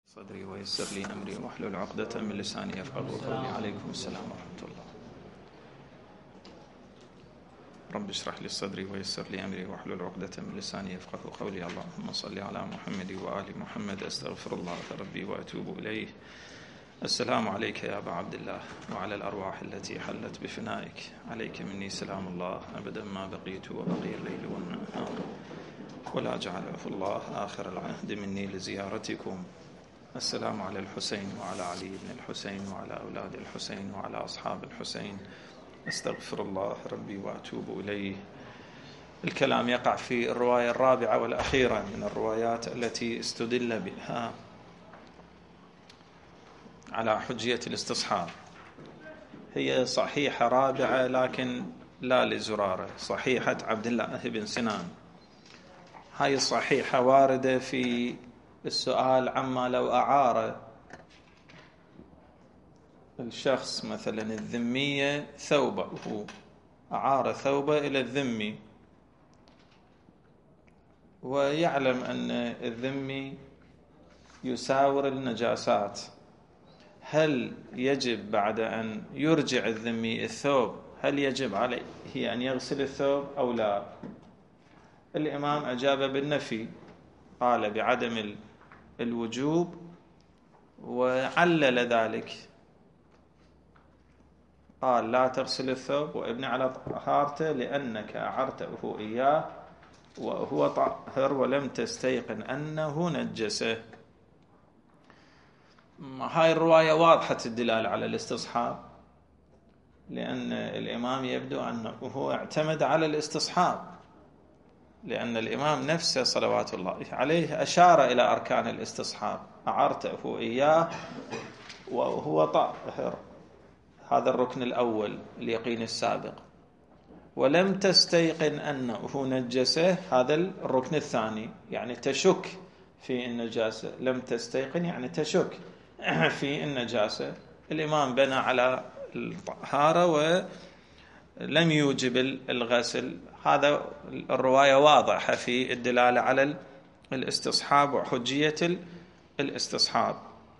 صدري ويسر لي أمري واحلل عقدة من لساني يفقهوا قولي. عليكم السلام ورحمة الله. رب اشرح لي صدري ويسر لي أمري واحلل عقدة من لساني يفقهوا قولي. اللهم صل على محمد وآل محمد. أستغفر الله ربي وأتوب إليه. السلام عليك يا أبا عبد الله وعلى الأرواح التي حلت بفنائك. عليك مني سلام الله أبدا ما بقيت وبقي الليل والنهار، ولا جعله الله آخر العهد مني لزيارتكم. السلام على الحسين وعلى علي بن الحسين وعلى أولاد الحسين وعلى أصحاب الحسين. أستغفر الله ربي وأتوب إليه. الكلام يقع في الرواية الرابعة والأخيرة من الروايات التي استدل بها على حجية الاستصحاب. هي صحيحة رابعة لكن لا لزرارة، صحيحة عبد الله بن سنان. هاي الصحيحة واردة في السؤال عما لو أعار الشخص مثلا الذمية ثوبه، أعار ثوبه إلى الذمي، ويعلم أن الذمي يساور النجاسات، هل يجب بعد أن يرجع الذمي الثوب هل يجب عليه أن يغسل الثوب أو لا؟ الإمام أجاب بالنفي، قال بعدم الوجوب وعلل ذلك، قال لا تغسل الثوب وابن على طهارته لأنك أعرته إياه وهو طاهر ولم تستيقن أنه نجسه. هاي الرواية واضحة الدلالة على الاستصحاب، لأن الإمام يبدو أنه اعتمد على الاستصحاب، لأن الإمام نفسه صلوات الله عليه أشار إلى أركان الاستصحاب، أعرته إياه وهو طاهر، هذا الركن الأول اليقين السابق، ولم تستيقن أنه نجسه، هذا الركن الثاني، يعني تشك في النجاسة، لم تستيقن يعني تشك في النجاسة. الإمام بنى على الطهارة ولم يوجب الغسل. هذا الرواية واضحة في الدلالة على الاستصحاب وحجية الاستصحاب.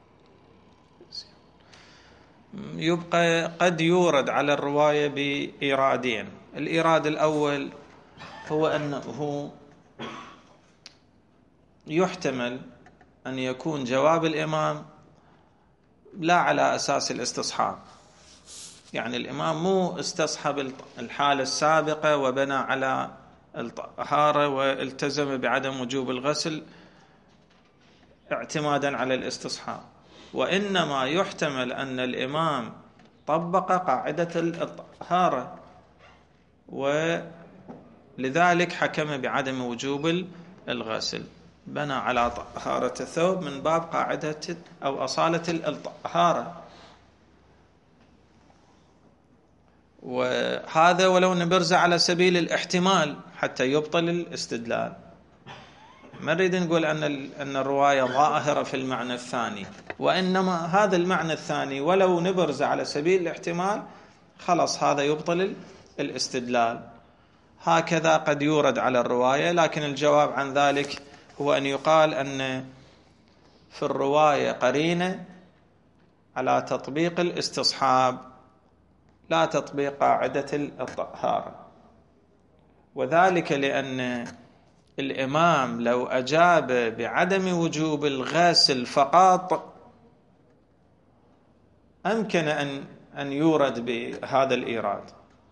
يبقى قد يورد على الرواية بإيرادين. الإيراد الأول هو أنه يحتمل أن يكون جواب الإمام لا على أساس الاستصحاب، يعني الإمام مو استصحب الحالة السابقة وبنى على الطهارة والتزم بعدم وجوب الغسل اعتمادا على الاستصحاب، وإنما يحتمل أن الإمام طبق قاعدة الطهارة ولذلك حكم بعدم وجوب الغسل، بنى على طهارة الثوب من باب قاعدة أو أصالة الطهارة. وهذا ولو نبرز على سبيل الاحتمال حتى يبطل الاستدلال، ما نريد نقول أن الرواية ظاهرة في المعنى الثاني، وإنما هذا المعنى الثاني ولو نبرز على سبيل الاحتمال خلص هذا يبطل الاستدلال. هكذا قد يورد على الرواية، لكن الجواب عن ذلك هو أن يقال أن في الرواية قرينة على تطبيق الاستصحاب لا تطبيق قاعدة الطهارة، وذلك لأن الإمام لو أجاب بعدم وجوب الغسل فقط أمكن أن يورد بهذا الإيراد،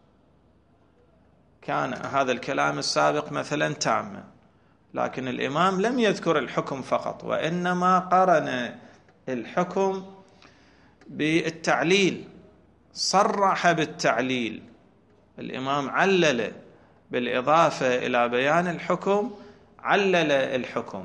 كان هذا الكلام السابق مثلا تاما، لكن الإمام لم يذكر الحكم فقط وإنما قرن الحكم بالتعليل، صرح بالتعليل. الإمام علل بالإضافة إلى بيان الحكم، علل الحكم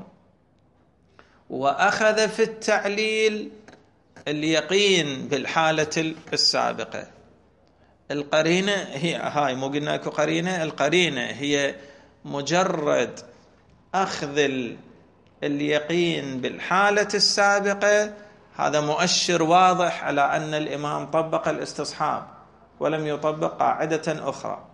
وأخذ في التعليل اليقين بالحالة السابقة. القرينة هي هاي، مو قلنا اكو قرينة، القرينة هي مجرد أخذ اليقين بالحالة السابقة، هذا مؤشر واضح على أن الإمام طبق الاستصحاب ولم يطبق قاعدة أخرى.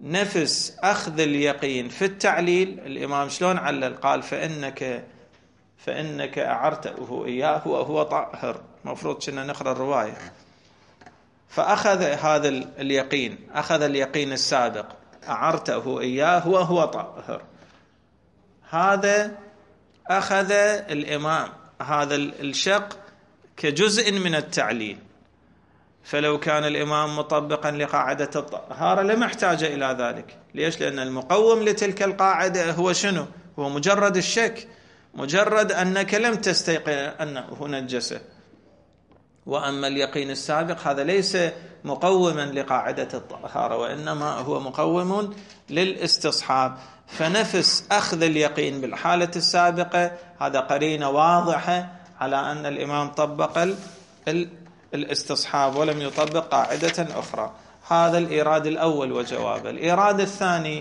نفس أخذ اليقين في التعليل، الإمام شلون علل؟ قال فإنك فإنك أعرته إياه وهو طاهر. مفروض كنا نقرأ الرواية. فأخذ هذا اليقين، أخذ اليقين السابق، أعرته إياه وهو طاهر. هذا أخذ الإمام هذا الشق كجزء من التعليل. فلو كان الإمام مطبقا لقاعدة الطهارة لما احتاج إلى ذلك. ليش؟ لأن المقوم لتلك القاعدة هو شنو؟ هو مجرد الشك، مجرد أنك لم تستيقن أنه نجسه. وأما اليقين السابق هذا ليس مقوما لقاعدة الطهارة، وإنما هو مقوم للاستصحاب. فنفس أخذ اليقين بالحالة السابقة هذا قرينة واضحة على أن الإمام طبق الاستصحاب ولم يطبق قاعدة أخرى. هذا الإيراد الأول وجوابه. الإيراد الثاني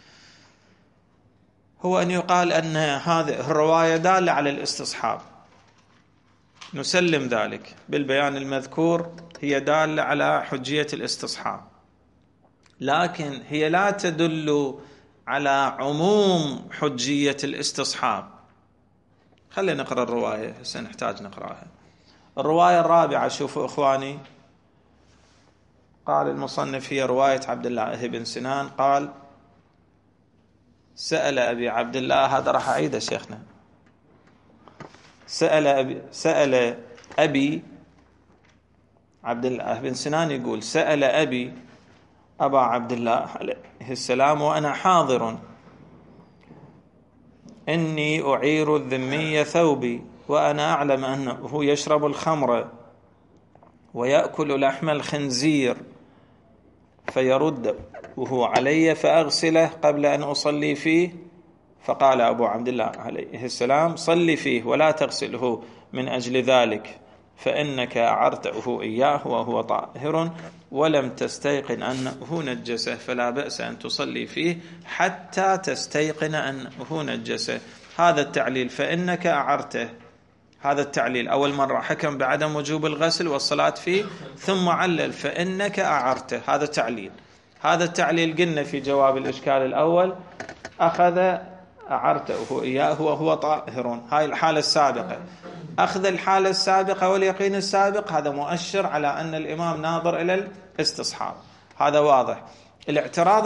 هو أن يقال أن هذه الرواية دالة على الاستصحاب، نسلم ذلك بالبيان المذكور، هي دالة على حجية الاستصحاب، لكن هي لا تدل على عموم حجية الاستصحاب. خلينا نقرأ الرواية، هسه نحتاج نقرأها. الرواية الرابعة، شوفوا إخواني، قال المصنف هي رواية عبد الله بن سنان قال: سأل أبي عبد الله، هذا راح أعيده شيخنا، سأل أبي عبد الله بن سنان يقول: سأل أبي أبا عبد الله عليه السلام وأنا حاضر إني أعير الذمي ثوبي وأنا أعلم أنه يشرب الخمر ويأكل لحم الخنزير فيرد وهو علي فأغسله قبل أن أصلي فيه. فقال أبو عبد الله عليه السلام: صلي فيه ولا تغسله من أجل ذلك، فإنك أعرته إياه وهو طاهر ولم تستيقن أنه نجسه، فلا بأس أن تصلي فيه حتى تستيقن أنه نجسه. هذا التعليل، فإنك أعرته، هذا التعليل أول مرة حكم بعدم وجوب الغسل والصلاة فيه، ثم علل فإنك أعرته، هذا تعليل. هذا التعليل قلنا في جواب الإشكال الأول أخذ أعرته إياه وهو طاهر، هاي الحالة السابقة. أخذ الحالة السابقة واليقين السابق هذا مؤشر على أن الإمام ناظر إلى الاستصحاب، هذا واضح. الاعتراض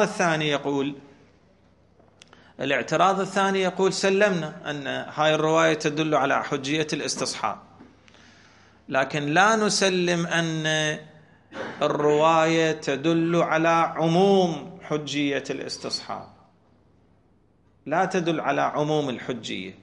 الثاني يقول سلمنا أن هاي الرواية تدل على حجية الاستصحاب، لكن لا نسلم أن الرواية تدل على عموم حجية الاستصحاب، لا تدل على عموم الحجية.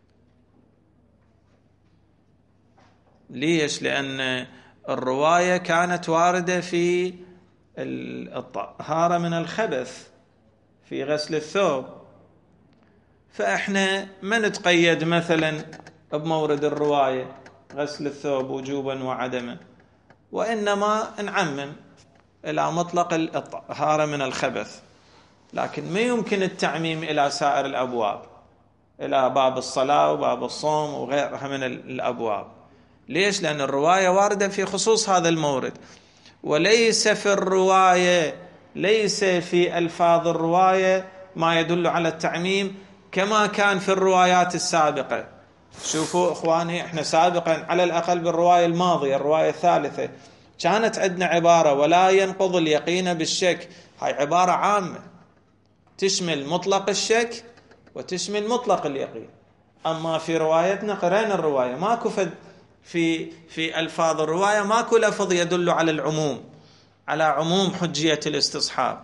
ليش؟ لأن الرواية كانت واردة في الطهارة من الخبث، في غسل الثوب، فإحنا ما نتقيد مثلا بمورد الرواية غسل الثوب وجوبا وعدما، وإنما نعمم إلى مطلق الطهارة من الخبث. لكن ما يمكن التعميم إلى سائر الأبواب، إلى باب الصلاة وباب الصوم وغيرها من الأبواب. ليش؟ لأن الرواية واردة في خصوص هذا المورد، وليس في الرواية، ليس في ألفاظ الرواية ما يدل على التعميم كما كان في الروايات السابقة. شوفوا إخواني، إحنا سابقا على الأقل بالرواية الماضية، الرواية الثالثة، كانت عندنا عبارة ولا ينقض اليقين بالشك. هاي عبارة عامة تشمل مطلق الشك وتشمل مطلق اليقين. أما في روايتنا قرأنا الرواية ماكو في ألفاظ الرواية ماكو لفظ يدل على العموم، على عموم حجية الاستصحاب.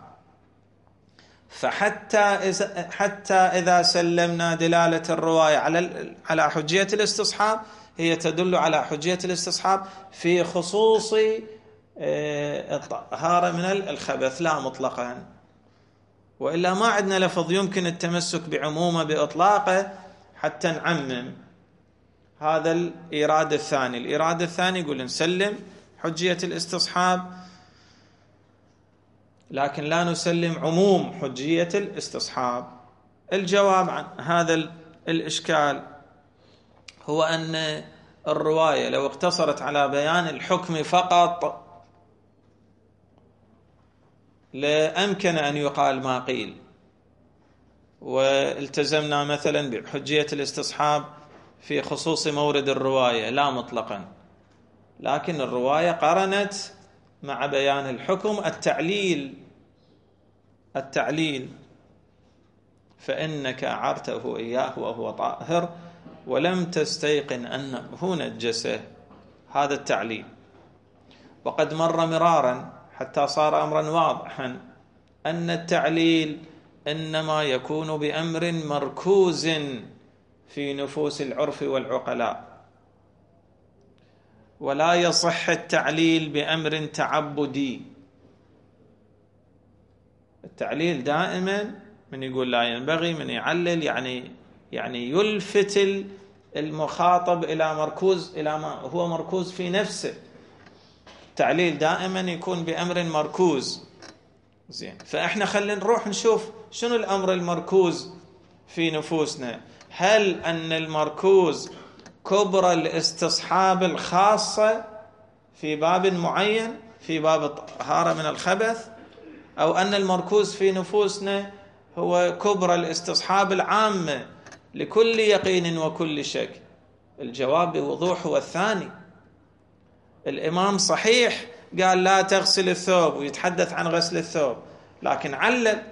حتى إذا سلمنا دلالة الرواية على حجية الاستصحاب، هي تدل على حجية الاستصحاب في خصوص الطهارة من الخبث لا مطلقا، وإلا ما عندنا لفظ يمكن التمسك بعمومه بإطلاقه حتى نعمم. هذا الإيراد الثاني. الإيراد الثاني يقول نسلم حجية الاستصحاب، لكن لا نسلم عموم حجية الاستصحاب. الجواب عن هذا الإشكال هو أن الرواية لو اقتصرت على بيان الحكم فقط لأمكن أن يقال ما قيل، والتزمنا مثلا بحجية الاستصحاب في خصوص مورد الرواية، لا مطلقا، لكن الرواية قرنت مع بيان الحكم التعليل فإنك أعرته إياه وهو طاهر ولم تستيقن أنه نجسه، هذا التعليل. وقد مر مرارا حتى صار أمرا واضحا أن التعليل إنما يكون بأمر مركوز في نفوس العرف والعقلاء، ولا يصح التعليل بأمر تعبدي. التعليل دائما من يقول لا ينبغي، من يعلل يعني يلفت المخاطب إلى ما هو مركوز في نفسه. التعليل دائما يكون بأمر مركوز. زين، فإحنا خلينا نروح نشوف شنو الأمر المركوز في نفوسنا. هل أن المركوز كبرى الاستصحاب الخاصة في باب معين، في باب الطهارة من الخبث، أو أن المركوز في نفوسنا هو كبرى الاستصحاب العامة لكل يقين وكل شك؟ الجواب بوضوح هو الثاني. الإمام صحيح قال لا تغسل الثوب ويتحدث عن غسل الثوب، لكن علل.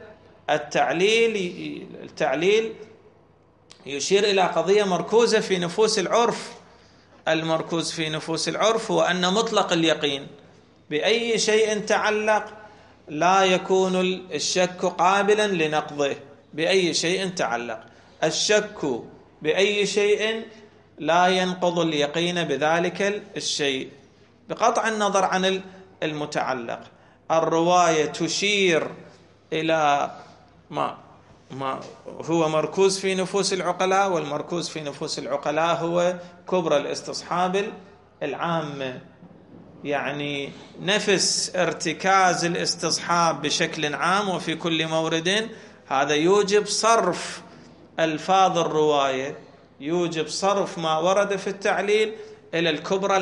التعليل يشير إلى قضية مركوزة في نفوس العرف. المركوز في نفوس العرف هو أن مطلق اليقين بأي شيء تعلق لا يكون الشك قابلا لنقضه. بأي شيء تعلق الشك بأي شيء لا ينقض اليقين بذلك الشيء بقطع النظر عن المتعلق. الرواية تشير إلى ما هو مركوز في نفوس العقلاء، والمركوز في نفوس العقلاء هو كبرى الاستصحاب العامة، يعني نفس ارتكاز الاستصحاب بشكل عام وفي كل مورد. هذا يوجب صرف ألفاظ الرواية، يوجب صرف ما ورد في التعليل إلى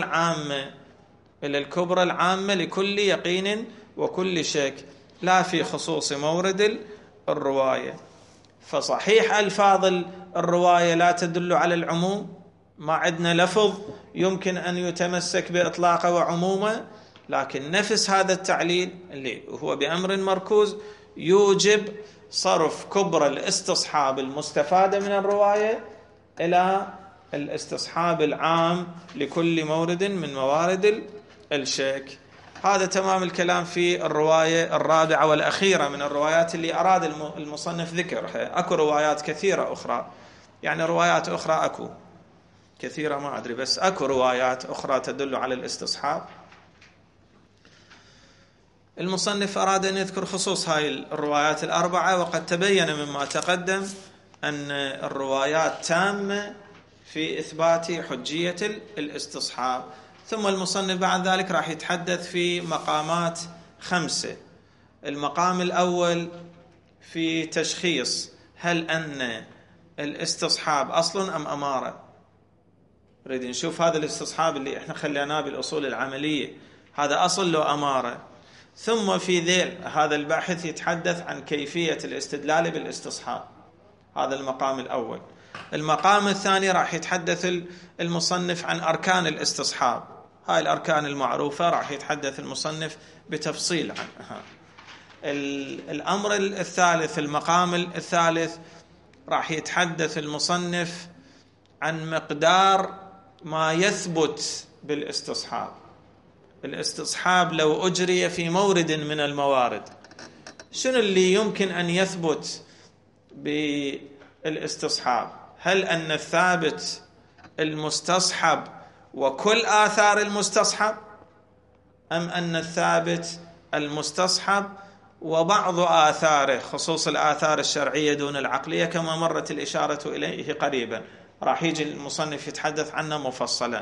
الكبرى العامة لكل يقين وكل شك، لا في خصوص مورد الرواية. فصحيح ألفاظ الرواية لا تدل على العموم، ما عندنا لفظ يمكن أن يتمسك بإطلاقه وعمومه، لكن نفس هذا التعليل اللي هو بأمر مركوز يوجب صرف كبرى الاستصحاب المستفادة من الرواية إلى الاستصحاب العام لكل مورد من موارد الشك. هذا تمام الكلام في الرواية الرابعة والأخيرة من الروايات اللي أراد المصنف ذكرها. أكو روايات كثيرة أخرى، يعني روايات أخرى أكو كثيرة ما أدري، بس أكو روايات أخرى تدل على الاستصحاب. المصنف أراد أن يذكر خصوص هاي الروايات الأربعة، وقد تبين مما تقدم أن الروايات تامة في إثبات حجية الاستصحاب. ثم المصنف بعد ذلك راح يتحدث في مقامات 5. المقام الأول في تشخيص هل أن الاستصحاب أصل أم أمارة. نريد نشوف هذا الاستصحاب اللي احنا خليناه بالأصول العملية هذا أصل لو أمارة. ثم في ذيل هذا الباحث يتحدث عن كيفية الاستدلال بالاستصحاب. هذا المقام الأول. المقام الثاني راح يتحدث المصنف عن أركان الاستصحاب. هاي الأركان المعروفة راح يتحدث المصنف بتفصيل عنها. الأمر الثالث، المقام الثالث، راح يتحدث المصنف عن مقدار ما يثبت بالاستصحاب. الاستصحاب لو أجري في مورد من الموارد، شنو اللي يمكن أن يثبت بالاستصحاب؟ هل أن الثابت المستصحب وكل آثار المستصحب، أم أن الثابت المستصحب وبعض آثاره، خصوص الآثار الشرعية دون العقلية كما مرت الإشارة إليه قريبا؟ راح يجي المصنف يتحدث عنه مفصلا.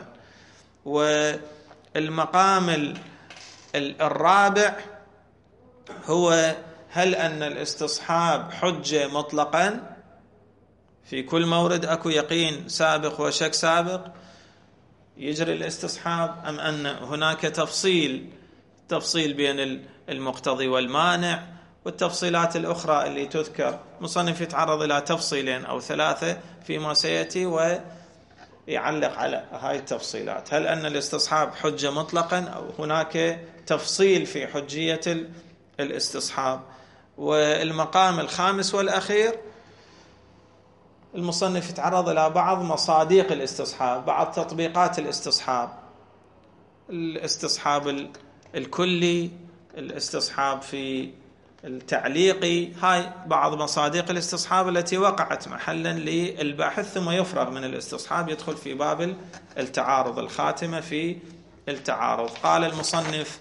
والمقام الرابع هو هل أن الاستصحاب حجة مطلقا في كل مورد أكو يقين سابق وشك سابق يجري الاستصحاب، أم أن هناك تفصيل بين المقتضي والمانع، والتفصيلات الأخرى اللي تذكر. مصنف يتعرض إلى تفصيلين أو 3 فيما سيأتي، يعلق على هاي التفصيلات. هل أن الاستصحاب حجة مطلقا أو هناك تفصيل في حجية الاستصحاب؟ والمقام الخامس والأخير، المصنف يتعرض إلى بعض مصادق الاستصحاب، بعض تطبيقات الاستصحاب، الاستصحاب الكلي، الاستصحاب في التعليقي، هاي بعض مصادق الاستصحاب التي وقعت محلا للباحث، ثم يفرغ من الاستصحاب يدخل في باب التعارض، الخاتمة في التعارض. قال المصنف: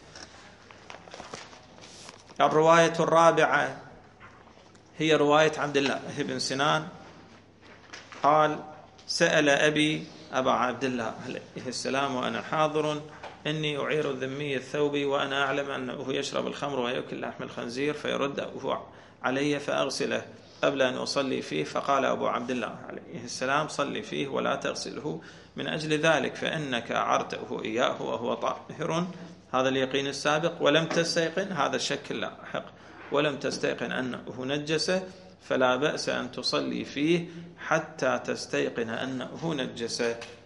الرواية الرابعة هي رواية عبد الله بن سنان قال: سأل أبي أبا عبد الله عليه السلام وأنا حاضر إني أعير الذمي الثوب وأنا أعلم أنه يشرب الخمر ويأكل لحم الخنزير، فيرده علي فأغسله قبل أن أصلي فيه. فقال أبو عبد الله عليه السلام: صلي فيه ولا تغسله من أجل ذلك، فإنك أعرته إياه وهو طاهر. هذا اليقين السابق. ولم تستيقن، هذا الشك اللاحق، ولم تستيقن أنه نجس، فلا بأس أن تصلي فيه حتى تستيقن أنه نجس.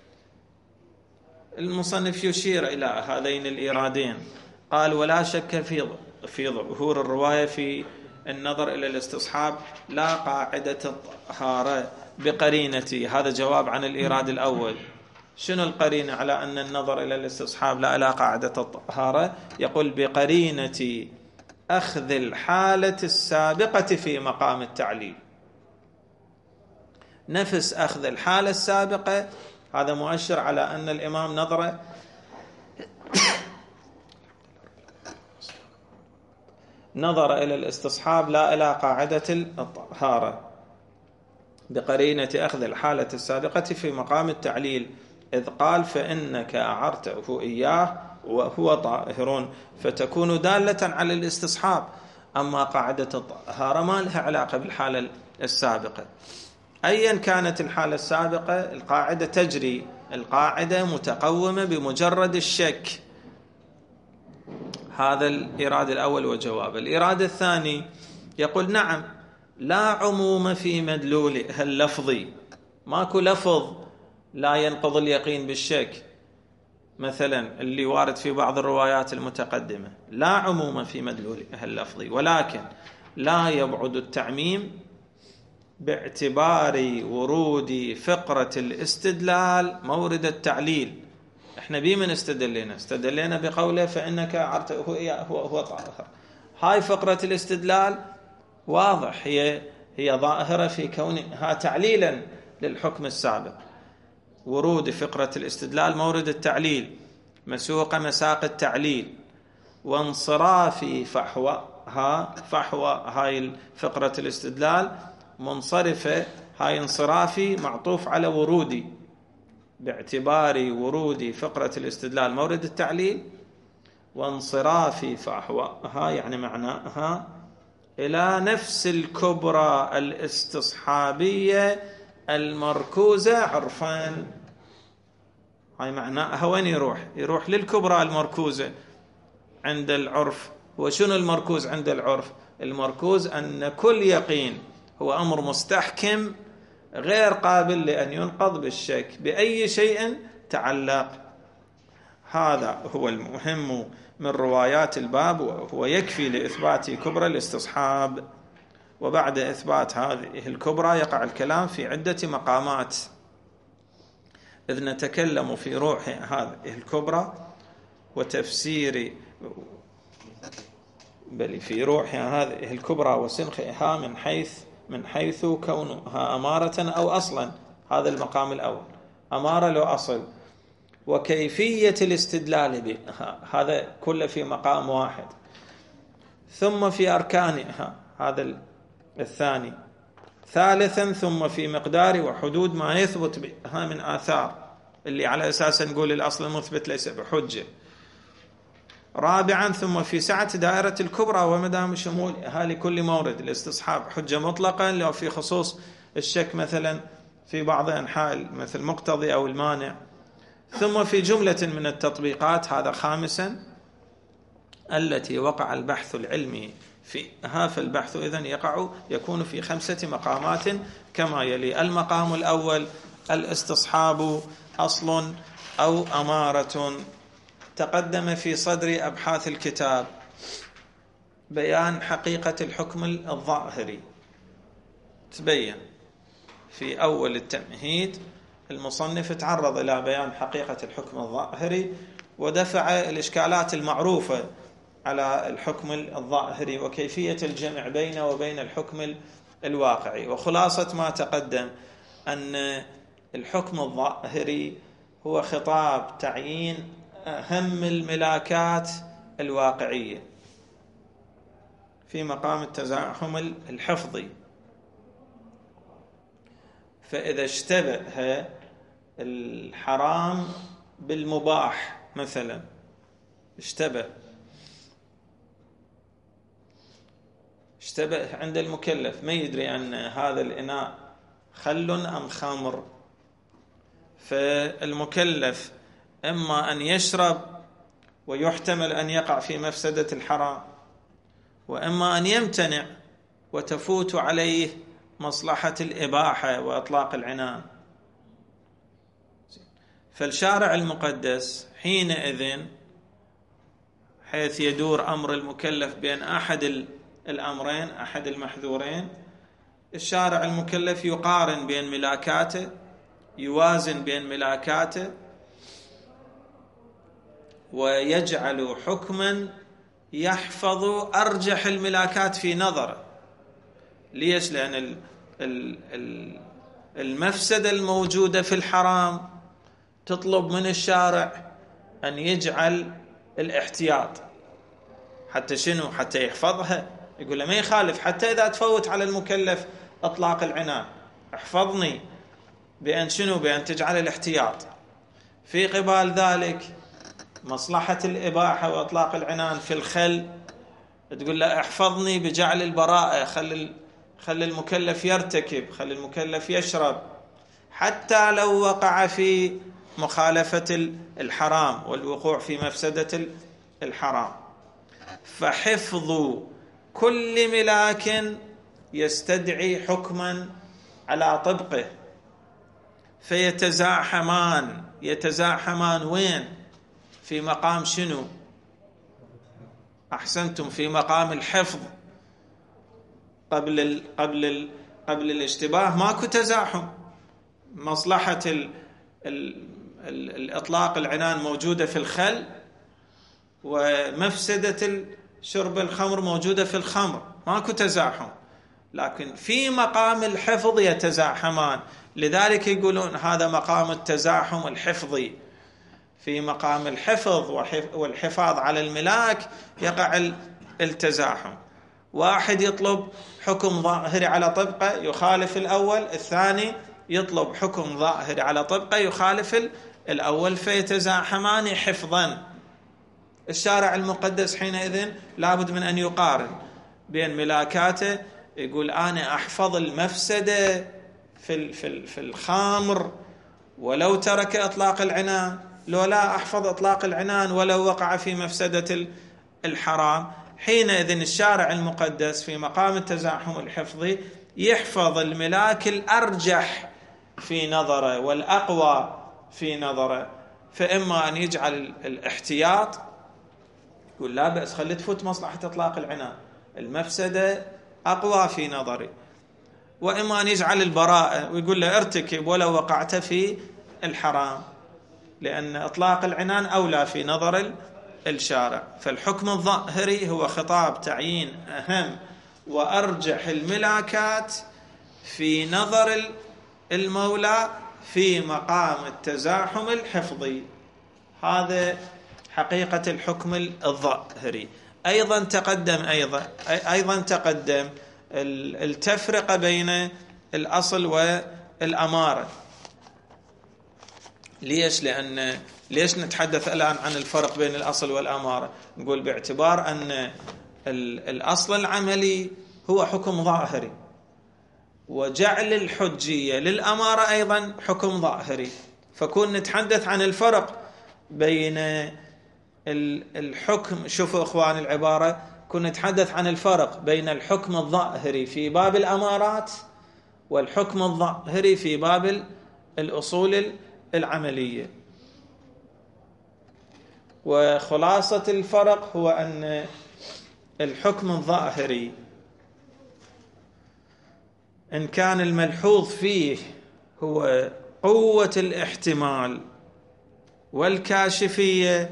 المصنف يشير إلى هذين الإيرادين، قال: ولا شك في ظهور الرواية في النظر إلى الاستصحاب لا قاعدة الطهارة بقرينة. هذا جواب عن الإيراد الأول. شنو القرينة على أن النظر إلى الاستصحاب لا قاعدة الطهارة؟ يقول: بقرينة أخذ الحالة السابقة في مقام التعليل. نفس أخذ الحالة السابقة هذا مؤشر على أن الإمام نظر إلى الاستصحاب لا إلى قاعدة الطهارة، بقرينة أخذ الحالة السابقة في مقام التعليل، إذ قال: فإنك أعرته إياه وهو طاهر، فتكون دالة على الاستصحاب. أما قاعدة الطهارة ما لها علاقة بالحالة السابقة، أيا كانت الحالة السابقة القاعدة تجري، القاعدة متقومة بمجرد الشك. هذا الإيراد الأول وجواب. الإيراد الثاني يقول: نعم، لا عموم في مدلولها اللفظي، ماكو لفظ لا ينقض اليقين بالشك، مثلا اللي وارد في بعض الروايات المتقدمة، لا عموم في مدلولها اللفظي، ولكن لا يبعد التعميم باعتبار ورود فقرة الاستدلال مورد التعليل. احنا بمن استدلينا بقوله: فإنك أعرته إياه هو طاهر. هاي فقرة الاستدلال واضح هي ظاهرة في كونها تعليلا للحكم السابق. ورود فقرة الاستدلال مورد التعليل، مسوق مساق التعليل، وانصراف فحوى هاي فقرة الاستدلال منصرفة، هاي انصرافي معطوف على ورودي، باعتبار ورود فقرة الاستدلال مورد التعليل، وانصراف فحوى يعني معناها إلى نفس الكبرى الاستصحابية المركوزة عرفان. هاي معناها وين يروح للكبرى المركوزة عند العرف. وشنو المركوز عند العرف؟ المركوز أن كل يقين هو أمر مستحكم غير قابل لأن ينقض بالشك بأي شيء تعلق. هذا هو المهم من روايات الباب، وهو يكفي لإثبات كبرى الاستصحاب. وبعد إثبات هذه الكبرى يقع الكلام في عدة مقامات، إذ نتكلم في روح هذه الكبرى وتفسير في روح هذه الكبرى وسنخها من حيث كونها أمارة أو أصلا. هذا المقام الأول، أمارة لو أصل، وكيفية الاستدلال بها، هذا كله في مقام واحد. ثم في أركانها، هذا الثاني. ثالثا ثم في مقدار وحدود ما يثبت بها من آثار، اللي على أساس نقول الأصل المثبت ليس بحجة. رابعا ثم في سعة دائرة الكبرى ومدام شمولها لكل مورد الاستصحاب حجة مطلقا، لو في خصوص الشك مثلا في بعض أنحاء مثل مقتضي أو المانع. ثم في جملة من التطبيقات، هذا خامسا، التي وقع البحث العلمي فيها، فالبحث إذن يكون في 5 مقامات كما يلي: المقام الأول الاستصحاب أصل أو أمارة. تقدم في صدر أبحاث الكتاب بيان حقيقة الحكم الظاهري. تبين في أول التمهيد المصنف تعرض إلى بيان حقيقة الحكم الظاهري ودفع الإشكالات المعروفة على الحكم الظاهري وكيفية الجمع بينه وبين الحكم الواقعي. وخلاصة ما تقدم أن الحكم الظاهري هو خطاب تعيين أهم الملاكات الواقعية في مقام التزاحم الحفظي. فإذا اشتبه الحرام بالمباح مثلا، اشتبه عند المكلف، ما يدري أن هذا الإناء خل أم خمر، فالمكلف إما أن يشرب ويحتمل أن يقع في مفسدة الحرام، وإما أن يمتنع وتفوت عليه مصلحة الإباحة وإطلاق العنان. فالشارع المقدس حينئذ حيث يدور أمر المكلف بين أحد الأمرين، أحد المحذورين، الشارع المكلف يقارن بين ملاكاته، يوازن بين ملاكاته، ويجعل حكما يحفظ أرجح الملاكات في نظره. ليش؟ لأن المفسدة الموجودة في الحرام تطلب من الشارع أن يجعل الاحتياط. حتى شنو؟ حتى يحفظها. يقول له ما يخالف حتى إذا تفوت على المكلف إطلاق العنان، احفظني بأن شنو؟ بأن تجعل الاحتياط. في قبال ذلك مصلحة الإباحة وإطلاق العنان في الخل، تقول له احفظني بجعل البراءة، خلي المكلف يرتكب، خلي المكلف يشرب، حتى لو وقع في مخالفة الحرام والوقوع في مفسدة الحرام. فحفظ كل ملاك يستدعي حكما على طبقه، يتزاحمان وين؟ في مقام شنو؟ أحسنتم، في مقام الحفظ. قبل الاشتباه ماكو تزاحم، مصلحة الإطلاق العنان موجودة في الخل، ومفسدة شرب الخمر موجودة في الخمر، ماكو تزاحم. لكن في مقام الحفظ يتزاحمان، لذلك يقولون هذا مقام التزاحم الحفظي. في مقام الحفظ والحفاظ على الملاك يقع التزاحم. واحد يطلب حكم ظاهري على طبقه يخالف الأول، الثاني يطلب حكم ظاهري على طبقه يخالف الأول، فيتزاحمان حفظا. الشارع المقدس حينئذ لابد من أن يقارن بين ملاكاته، يقول أنا أحفظ المفسدة في الخمر ولو ترك إطلاق العنان، لو لا أحفظ إطلاق العنان ولو وقع في مفسدة الحرام. حينئذ الشارع المقدس في مقام التزاحم الحفظي يحفظ الملاك الأرجح في نظره والأقوى في نظره، فإما أن يجعل الاحتياط، يقول لا بأس خلي تفوت مصلحة إطلاق العنان، المفسدة أقوى في نظري، وإما أن يجعل البراءة ويقول له ارتكب ولو وقعت في الحرام، لأن إطلاق العنان أولى في نظر الشارع. فالحكم الظاهري هو خطاب تعيين أهم وأرجح الملاكات في نظر المولى في مقام التزاحم الحفظي. هذا حقيقة الحكم الظاهري. أيضا تقدم التفرقة بين الأصل والأمارة. ليش نتحدث الآن عن الفرق بين الأصل والأمارة؟ نقول باعتبار أن الأصل العملي هو حكم ظاهري، وجعل الحجية للأمارة أيضا حكم ظاهري، فكون نتحدث عن الفرق بين الحكم. شوفوا إخوان العبارة، كنا نتحدث عن الفرق بين الحكم الظاهري في باب الأمارات والحكم الظاهري في باب الأصول العملية. وخلاصة الفرق هو أن الحكم الظاهري إن كان الملحوظ فيه هو قوة الاحتمال والكاشفية،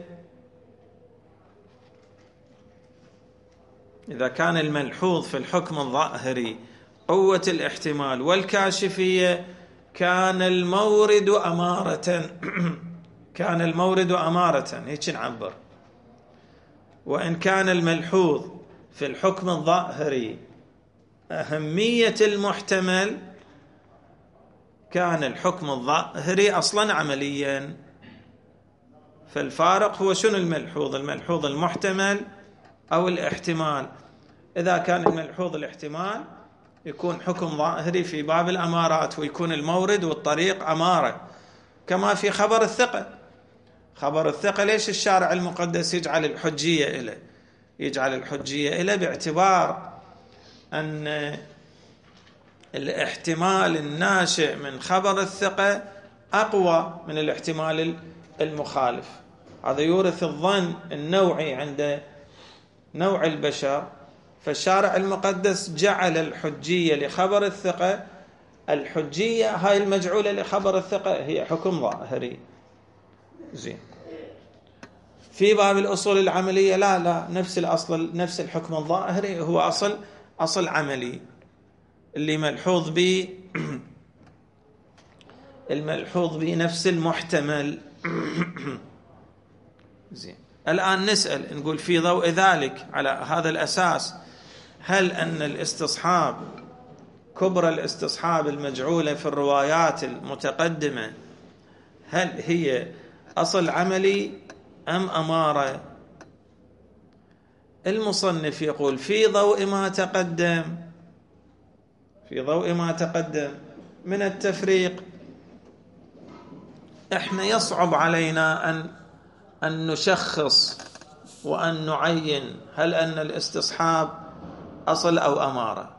إذا كان الملحوظ في الحكم الظاهري قوة الاحتمال والكاشفية كان المورد أمارة كان المورد أمارة، هيك نعبر. وإن كان الملحوظ في الحكم الظاهري أهمية المحتمل كان الحكم الظاهري أصلا عمليا. فالفارق هو شنو الملحوظ؟ الملحوظ المحتمل أو الاحتمال. إذا كان الملحوظ الاحتمال يكون حكم ظاهري في باب الأمارات، ويكون المورد والطريق أمارة، كما في خبر الثقة. خبر الثقة ليش الشارع المقدس يجعل الحجية إليه؟ يجعل الحجية إليه باعتبار أن الاحتمال الناشئ من خبر الثقة أقوى من الاحتمال المخالف. هذا يورث الظن النوعي عند نوع البشر. فالشارع المقدس جعل الحجية لخبر الثقة، الحجية هاي المجعولة لخبر الثقة هي حكم ظاهري. زين. في باب الأصول العملية لا نفس الأصل، نفس الحكم الظاهري هو أصل عملي اللي ملحوظ به الملحوظ به نفس المحتمل. زين. الآن نسأل نقول في ضوء ذلك على هذا الأساس، هل أن الاستصحاب كبرى الاستصحاب المجعولة في الروايات المتقدمة هل هي أصل عملي أم أمارة؟ المصنف يقول في ضوء ما تقدم من التفريق، احنا يصعب علينا أن نشخص وأن نعين هل أن الاستصحاب أصل أو أمارة.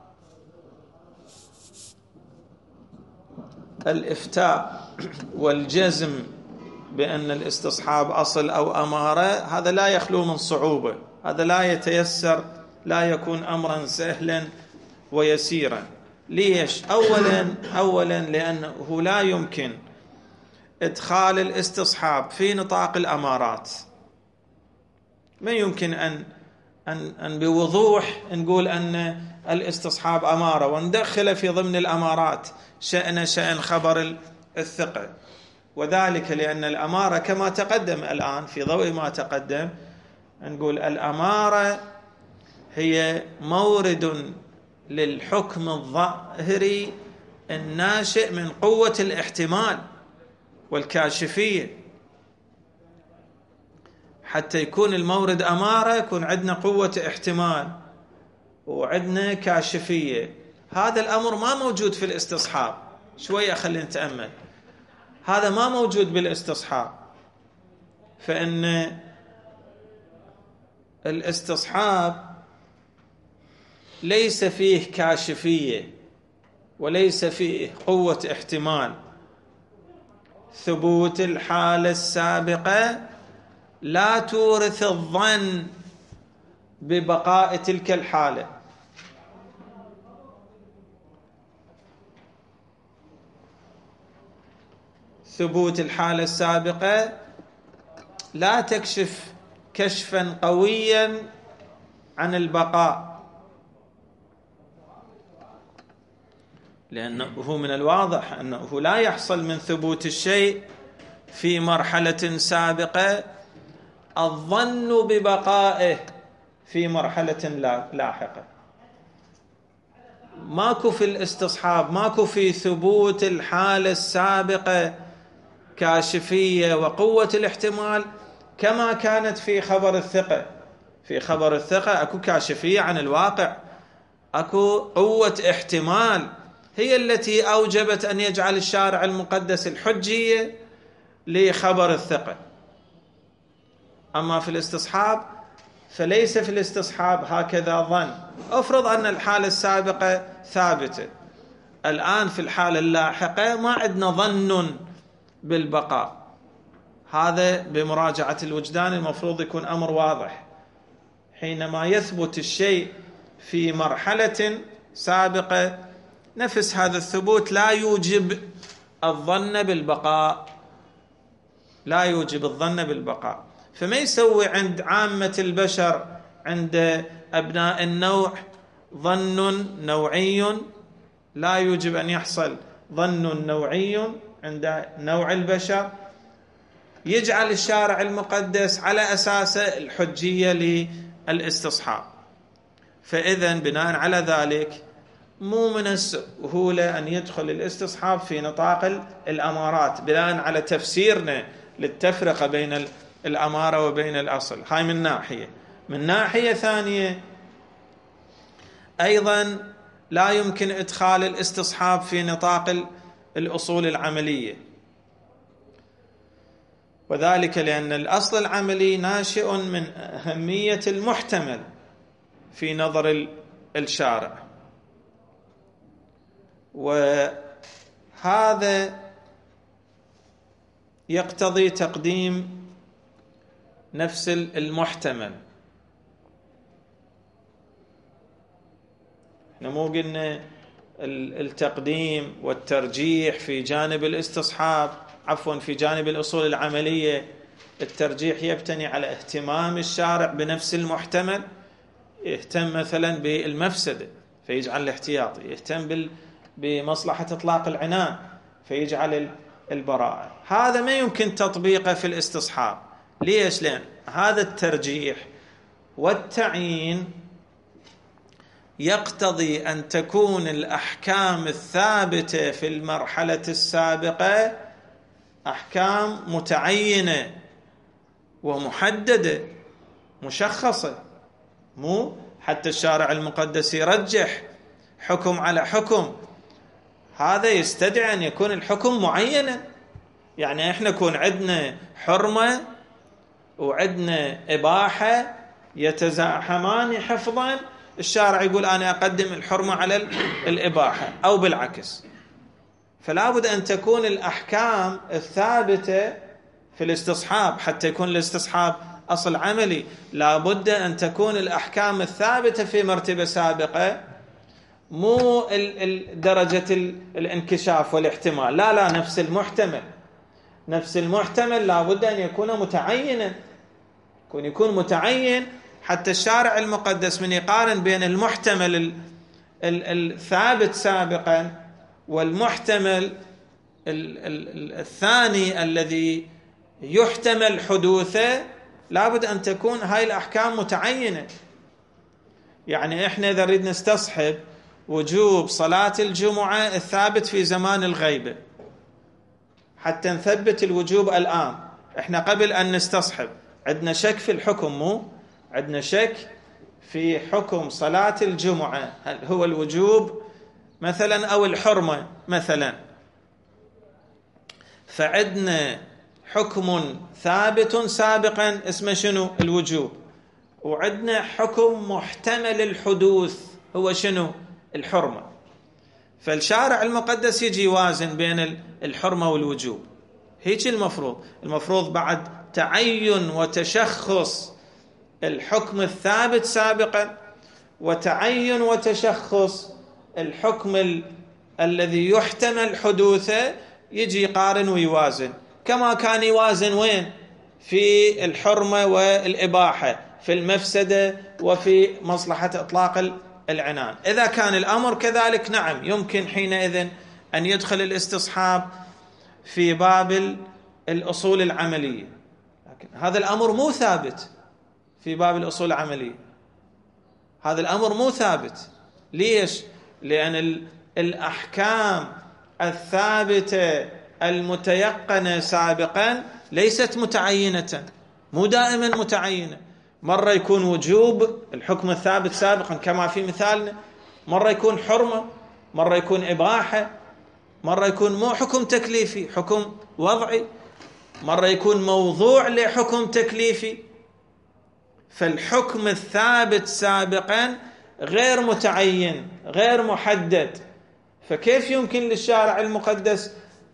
الإفتاء والجزم بأن الاستصحاب أصل أو أمارة هذا لا يخلو من صعوبة، هذا لا يتيسر، لا يكون أمرا سهلا ويسيرا. ليش؟ أولا لأنه لا يمكن إدخال الاستصحاب في نطاق الأمارات. ما يمكن أن بوضوح نقول أن الاستصحاب أمارة وندخل في ضمن الأمارات شأن خبر الثقة، وذلك لأن الأمارة كما تقدم الآن في ضوء ما تقدم نقول الأمارة هي مورد للحكم الظاهري الناشئ من قوة الاحتمال والكاشفية. حتى يكون المورد أمارة يكون عندنا قوة احتمال وعندنا كاشفية. هذا الأمر ما موجود في الاستصحاب. شوية خلينا نتأمل، هذا ما موجود بالاستصحاب. فإن الاستصحاب ليس فيه كاشفية وليس فيه قوة احتمال. ثبوت الحالة السابقة لا تورث الظن ببقاء تلك الحالة. ثبوت الحالة السابقة لا تكشف كشفا قويا عن البقاء، لأنه من الواضح أنه لا يحصل من ثبوت الشيء في مرحلة سابقة الظن ببقائه في مرحلة لاحقة. ماكو في الاستصحاب، ماكو في ثبوت الحالة السابقة كاشفية وقوة الاحتمال كما كانت في خبر الثقة. في خبر الثقة أكو كاشفية عن الواقع، أكو قوة احتمال هي التي أوجبت أن يجعل الشارع المقدس الحجية لخبر الثقة. أما في الاستصحاب فليس في الاستصحاب هكذا ظن. أفرض أن الحالة السابقة ثابتة، الآن في الحالة اللاحقة ما عندنا ظن بالبقاء. هذا بمراجعة الوجدان المفروض يكون أمر واضح. حينما يثبت الشيء في مرحلة سابقة، نفس هذا الثبوت لا يوجب الظن بالبقاء، لا يوجب الظن بالبقاء. فما يسوي عند عامة البشر، عند أبناء النوع، ظن نوعي، لا يوجب أن يحصل ظن نوعي عند نوع البشر يجعل الشارع المقدس على أساس الحجية للاستصحاب. فإذا بناء على ذلك مو من السهولة أن يدخل الاستصحاب في نطاق الأمارات بناء على تفسيرنا للتفرقة بين الأمارة وبين الأصل. هاي من ناحية. من ناحية ثانية أيضا لا يمكن إدخال الاستصحاب في نطاق الأصول العملية، وذلك لأن الأصل العملي ناشئ من أهمية المحتمل في نظر الشارع، وهذا يقتضي تقديم نفس المحتمل. احنا مو قلنا التقديم والترجيح في جانب الاستصحاب، عفوا في جانب الأصول العملية الترجيح يبتني على اهتمام الشارع بنفس المحتمل. يهتم مثلا بالمفسدة فيجعل الاحتياطي، يهتم بمصلحة إطلاق العنان فيجعل البراءة. هذا ما يمكن تطبيقه في الاستصحاب. ليش؟ لأن هذا الترجيح والتعيين يقتضي أن تكون الأحكام الثابتة في المرحلة السابقة أحكام متعينة ومحددة مشخصة، مو حتى الشارع المقدس يرجح حكم على حكم. هذا يستدعي أن يكون الحكم معينا. يعني احنا يكون عندنا حرمة وعندنا إباحة يتزاحمان حفظا، الشارع يقول أنا أقدم الحرمة على الإباحة أو بالعكس. فلا بد أن تكون الأحكام الثابتة في الاستصحاب، حتى يكون الاستصحاب أصل عملي لا بد أن تكون الأحكام الثابتة في مرتبة سابقة، مو درجة الانكشاف والاحتمال، لا نفس المحتمل. نفس المحتمل لا بد أن يكون متعينا، يكون متعين حتى الشارع المقدس من يقارن بين المحتمل الثابت سابقا والمحتمل الثاني الذي يحتمل حدوثه، لابد أن تكون هاي الأحكام متعينة. يعني إحنا إذا نريد نستصحب وجوب صلاة الجمعة الثابت في زمان الغيبة، حتى نثبت الوجوب الآن، إحنا قبل أن نستصحب عندنا شك في الحكم، مو عندنا شك في حكم صلاة الجمعة، هل هو الوجوب مثلا أو الحرمة مثلا. فعندنا حكم ثابت سابقا اسمه شنو؟ الوجوب. وعندنا حكم محتمل الحدوث هو شنو؟ الحرمة. فالشارع المقدس يجي يوازن بين الحرمة والوجوب. هيك المفروض بعد تعين وتشخص الحكم الثابت سابقا وتعين وتشخص الحكم الذي يحتمل حدوثه، يجي يقارن ويوازن كما كان يوازن وين؟ في الحرمة والإباحة، في المفسدة وفي مصلحة إطلاق العنان. إذا كان الأمر كذلك نعم يمكن حينئذ أن يدخل الاستصحاب في باب الأصول العملية، لكن هذا الأمر مو ثابت في باب الأصول العملية. هذا الأمر مو ثابت. ليش؟ لأن الأحكام الثابتة المتيقنة سابقا ليست متعينة، مو دائما متعينة. مرة يكون وجوب الحكم الثابت سابقا كما في مثالنا، مرة يكون حرمة، مرة يكون إباحة، مرة يكون مو حكم تكليفي، حكم وضعي، مرة يكون موضوع لحكم تكليفي. فالحكم الثابت سابقا غير متعين غير محدد. فكيف يمكن للشارع المقدس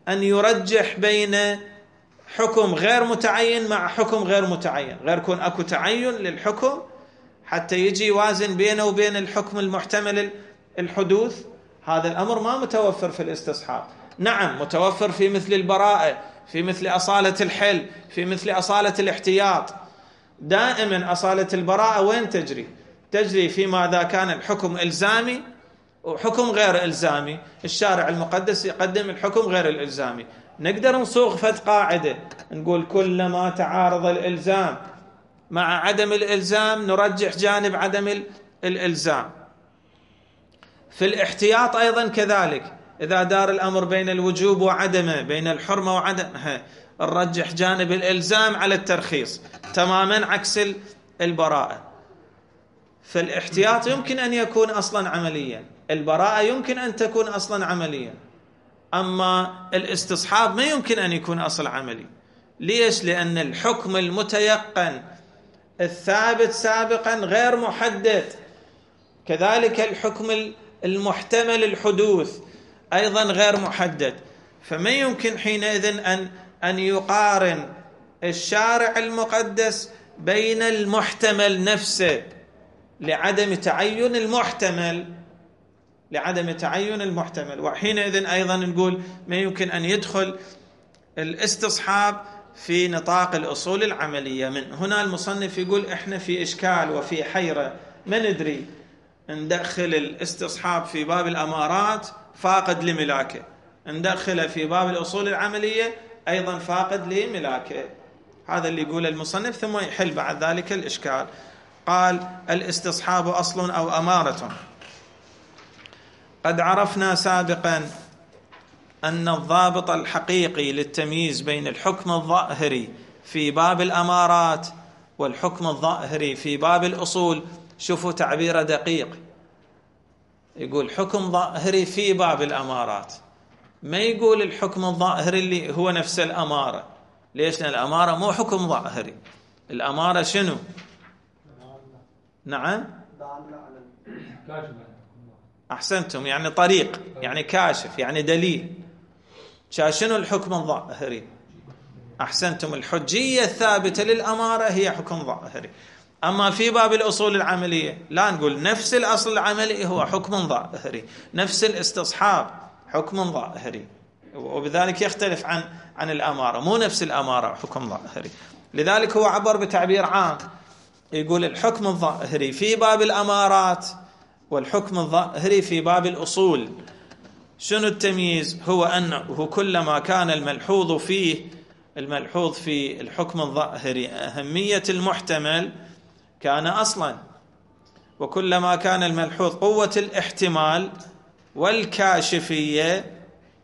أن يرجح بين حكم غير متعين مع حكم غير متعين، غير يكون أكو تعين للحكم حتى يجي يوازن بينه وبين الحكم المحتمل الحدوث. هذا الأمر ما متوفر في الاستصحاب. نعم متوفر في مثل البراءة، في مثل أصالة الحل، في مثل أصالة الاحتياط. دائما أصالة البراءة وين تجري؟ تجري فيما إذا كان الحكم إلزامي وحكم غير إلزامي، الشارع المقدس يقدم الحكم غير الإلزامي. نقدر نصوغ فد قاعدة نقول كلما تعارض الإلزام مع عدم الإلزام نرجح جانب عدم الإلزام. في الاحتياط أيضا كذلك، إذا دار الأمر بين الوجوب وعدمه، بين الحرمة وعدمها، نرجح جانب الإلزام على الترخيص، تماما عكس البراءة. فالاحتياط يمكن أن يكون أصلا عمليا، البراءة يمكن أن تكون أصلا عمليا، أما الاستصحاب ما يمكن أن يكون أصل عملي. ليش؟ لأن الحكم المتيقن الثابت سابقا غير محدد، كذلك الحكم المحتمل الحدوث أيضا غير محدد. فما يمكن حينئذ أن يقارن الشارع المقدس بين المحتمل نفسه لعدم تعين المحتمل، وحينئذ أيضا نقول ما يمكن أن يدخل الاستصحاب في نطاق الأصول العملية. من هنا المصنف يقول إحنا في إشكال وفي حيرة، ما ندري ندخل الاستصحاب في باب الأمارات فاقد لملاكه، ندخله في باب الأصول العملية أيضا فاقد لملاكه. هذا اللي يقول المصنف، ثم يحل بعد ذلك الإشكال. قال: الاستصحاب أصل أو أمارة. قد عرفنا سابقا أن الضابط الحقيقي للتمييز بين الحكم الظاهري في باب الأمارات والحكم الظاهري في باب الأصول، شوفوا تعبيره دقيق، يقول حكم ظاهري في باب الأمارات، ما يقول الحكم الظاهري اللي هو نفس الأمارة. ليش؟ لأن الأمارة مو حكم ظاهري. الأمارة شنو؟ نعم أحسنتم، يعني طريق، يعني كاشف، يعني دليل. شنو الحكم الظاهري؟ أحسنتم، الحجية الثابتة للأمارة هي حكم ظاهري. أما في باب الأصول العملية لا، نقول نفس الأصل العملي هو حكم ظاهري، نفس الاستصحاب حكم ظاهري، وبذلك يختلف عن الأمارة، مو نفس الأمارة حكم ظاهري. لذلك هو عبر بتعبير عام، يقول الحكم الظاهري في باب الأمارات والحكم الظاهري في باب الأصول. شنو التمييز؟ هو أنه كلما كان الملحوظ في الحكم الظاهري أهمية المحتمل كان أصلا، وكلما كان الملحوظ قوة الاحتمال والكاشفية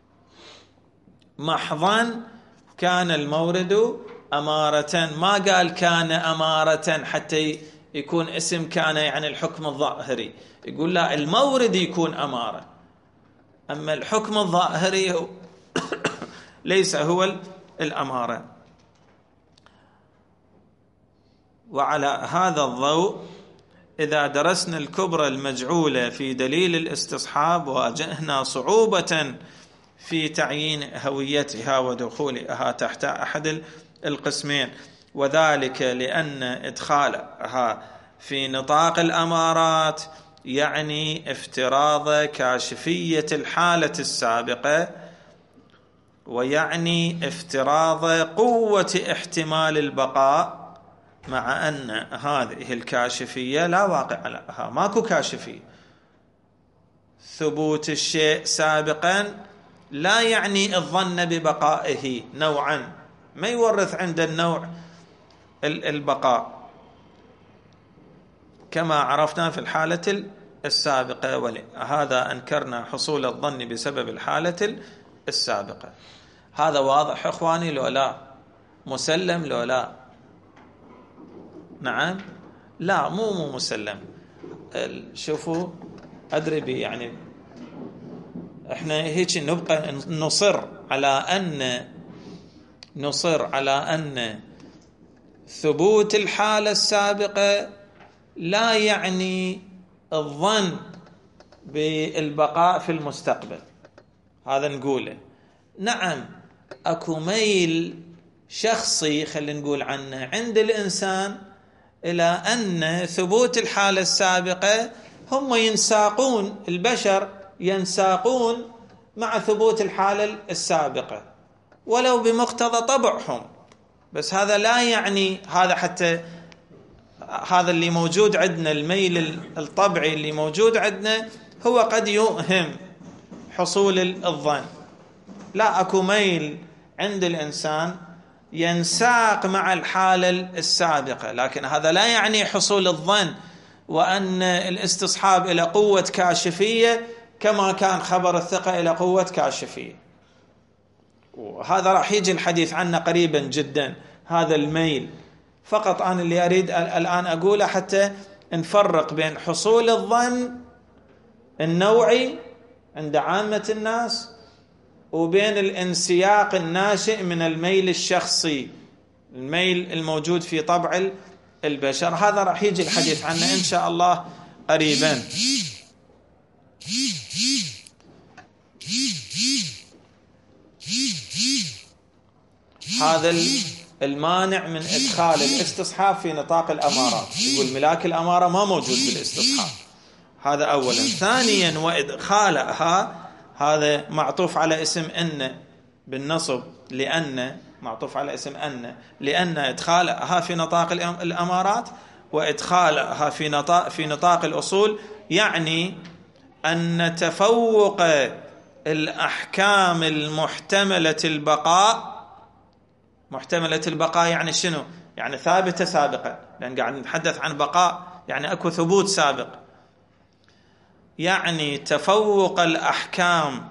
محضا كان المورد أمارة. ما قال كان أمارة حتى يكون اسم كان يعني الحكم الظاهري، يقول لا، المورد يكون أمارة، أما الحكم الظاهري ليس هو الأمارة. وعلى هذا الضوء إذا درسنا الكبرى المجعولة في دليل الاستصحاب واجهنا صعوبة في تعيين هويتها ودخولها تحت أحد القسمين، وذلك لأن إدخالها في نطاق الأمارات يعني افتراض كاشفية الحالة السابقة، ويعني افتراض قوة احتمال البقاء، مع أن هذه الكاشفية لا واقع لها، ماكو كاشفية. ثبوت الشيء سابقا لا يعني الظن ببقائه نوعا، ما يورث عند النوع البقاء كما عرفنا في الحالة السابقة، ولهذا أنكرنا حصول الظن بسبب الحالة السابقة. هذا واضح إخواني لو لا؟ مسلم لو لا؟ نعم؟ لا، مو مسلم. شوفوا أدري يعني احنا هيك نبقى نصر على أن ثبوت الحالة السابقة لا يعني الظن بالبقاء في المستقبل. هذا نقوله، نعم أكو ميل شخصي خلينا نقول عنه عند الإنسان إلى أن ثبوت الحالة السابقة هم ينساقون، البشر ينساقون مع ثبوت الحالة السابقة ولو بمقتضى طبعهم. بس هذا لا يعني هذا، حتى هذا اللي موجود عندنا، الميل الطبعي اللي موجود عندنا هو قد يوهم حصول الظن. لا، أكو ميل عند الإنسان ينساق مع الحالة السابقة، لكن هذا لا يعني حصول الظن وأن الاستصحاب إلى قوة كاشفية كما كان خبر الثقة إلى قوة كاشفية. وهذا راح يجي الحديث عنه قريبا جدا، هذا الميل. فقط أنا اللي أريد الآن أقوله حتى نفرق بين حصول الظن النوعي عند عامة الناس وبين الانسياق الناشئ من الميل الشخصي، الميل الموجود في طبع البشر. هذا راح يجي الحديث عنه إن شاء الله قريبا. هذا المانع من إدخال الاستصحاب في نطاق الأمارات، يقول ملاك الأمارة ما موجود بالاستصحاب، هذا أولا. ثانيا وإدخالها هذا معطوف على اسم أن بالنصب، لأن معطوف على اسم أن، لأن إدخالها في نطاق الأمارات وإدخالها في نطاق الأصول يعني أن تفوق الأحكام المحتملة البقاء. محتملة البقاء يعني شنو؟ يعني ثابتة سابقا، لأن قاعد نتحدث عن بقاء يعني أكو ثبوت سابق. يعني تفوق الأحكام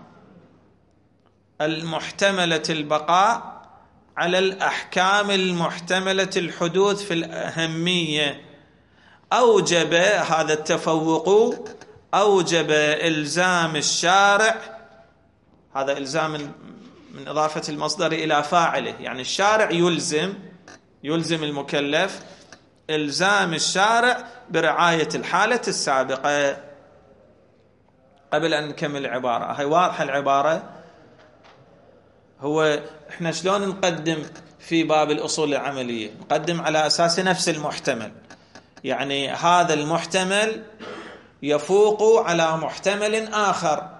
المحتملة البقاء على الأحكام المحتملة الحدوث في الأهمية، أوجب هذا التفوق، أوجب إلزام الشارع. هذا إلزام من إضافة المصدر إلى فاعله، يعني الشارع يلزم المكلف، إلزام الشارع برعاية الحالة السابقة. قبل أن نكمل العبارة، هي واضحة العبارة؟ هو إحنا شلون نقدم في باب الأصول العملية؟ نقدم على أساس نفس المحتمل، يعني هذا المحتمل يفوق على محتمل آخر.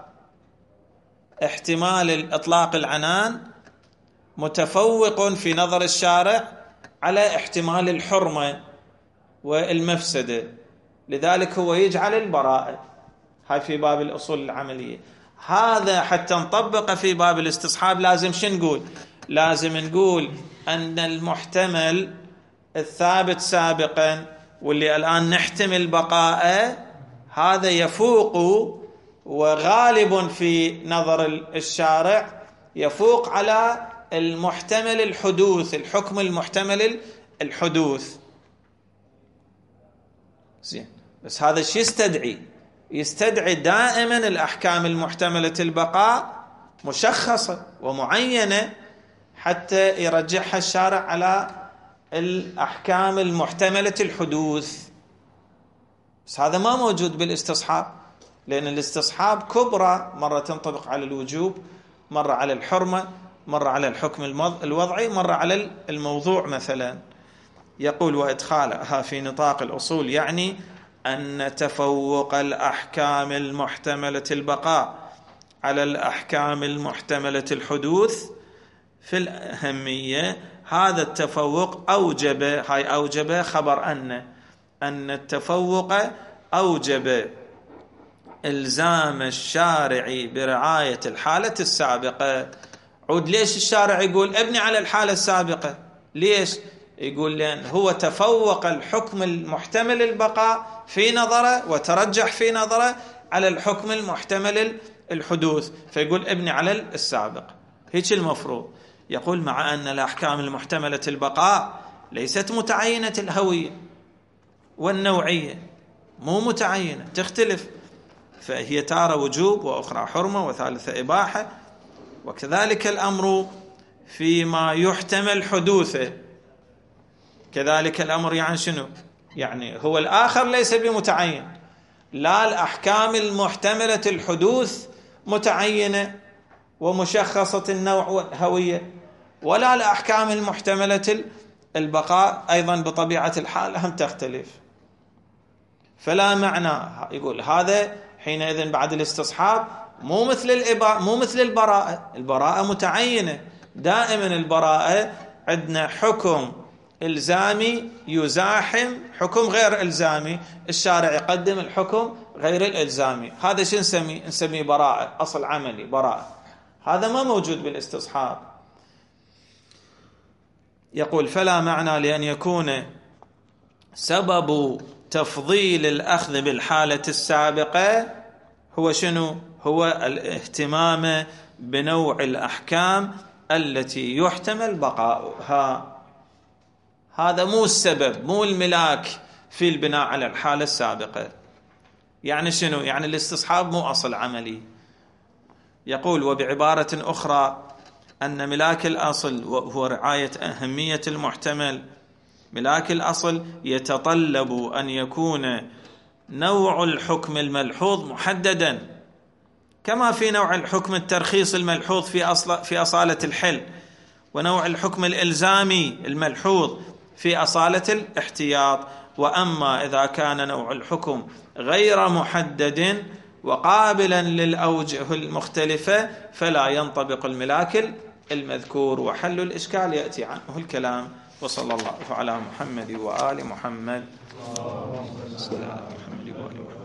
احتمال إطلاق العنان متفوق في نظر الشارع على احتمال الحرمة والمفسدة، لذلك هو يجعل البراءة. هاي في باب الأصول العملية. هذا حتى نطبق في باب الاستصحاب لازم شو نقول؟ لازم نقول أن المحتمل الثابت سابقا واللي الآن نحتمل بقاءه هذا يفوق، وغالب في نظر الشارع يفوق على المحتمل الحدوث، الحكم المحتمل الحدوث. زين، بس هذا الشيء يستدعي دائما الأحكام المحتملة البقاء مشخصة ومعينة حتى يرجحها الشارع على الأحكام المحتملة الحدوث. بس هذا ما موجود بالاستصحاب، لأن الاستصحاب كبرى، مرة تنطبق على الوجوب، مرة على الحرمة، مرة على الحكم الوضعي، مرة على الموضوع مثلا. يقول وإدخالها في نطاق الأصول يعني أن تفوق الأحكام المحتملة البقاء على الأحكام المحتملة الحدوث في الأهمية. هذا التفوق أوجب خبر أن التفوق أوجب إلزام الشارع برعاية الحالة السابقة. عود ليش الشارع يقول ابني على الحالة السابقة؟ ليش؟ يقول لأن هو تفوق الحكم المحتمل البقاء في نظره وترجح في نظره على الحكم المحتمل الحدوث، فيقول ابني على السابق. هيك المفروض. يقول مع أن الأحكام المحتملة البقاء ليست متعينة الهوية والنوعية، مو متعينة، تختلف، فهي تارة وجوب وأخرى حرمة وثالثة إباحة. وكذلك الأمر فيما يحتمل حدوثه، كذلك الأمر يعني شنو؟ يعني هو الآخر ليس بمتعين، لا الأحكام المحتملة الحدوث متعينة ومشخصة النوع والهوية، ولا الأحكام المحتملة البقاء أيضا بطبيعة الحال هم تختلف. فلا معنى، يقول هذا حينئذ بعد الاستصحاب مو مثل البراءة. البراءة متعينة، دائما البراءة عندنا حكم إلزامي يزاحم حكم غير إلزامي، الشارع يقدم الحكم غير الإلزامي، هذا شو نسميه براءة، أصل عملي براءة. هذا ما موجود بالاستصحاب. يقول فلا معنى لأن يكون سبب تفضيل الأخذ بالحالة السابقة هو شنو؟ هو الاهتمام بنوع الأحكام التي يحتمل بقاؤها. هذا مو السبب، مو الملاك في البناء على الحالة السابقة. يعني شنو؟ يعني الاستصحاب مو أصل عملي. يقول وبعبارة أخرى أن ملاك الأصل وهو رعاية أهمية المحتمل، ملاك الأصل يتطلب أن يكون نوع الحكم الملحوظ محددا، كما في نوع الحكم الترخيص الملحوظ في أصالة الحل، ونوع الحكم الإلزامي الملحوظ في أصالة الاحتياط. وأما إذا كان نوع الحكم غير محدد وقابلا للأوجه المختلفة فلا ينطبق الملاك المذكور، وحل الإشكال يأتي عنه الكلام. وصلى الله على محمد وآل محمد.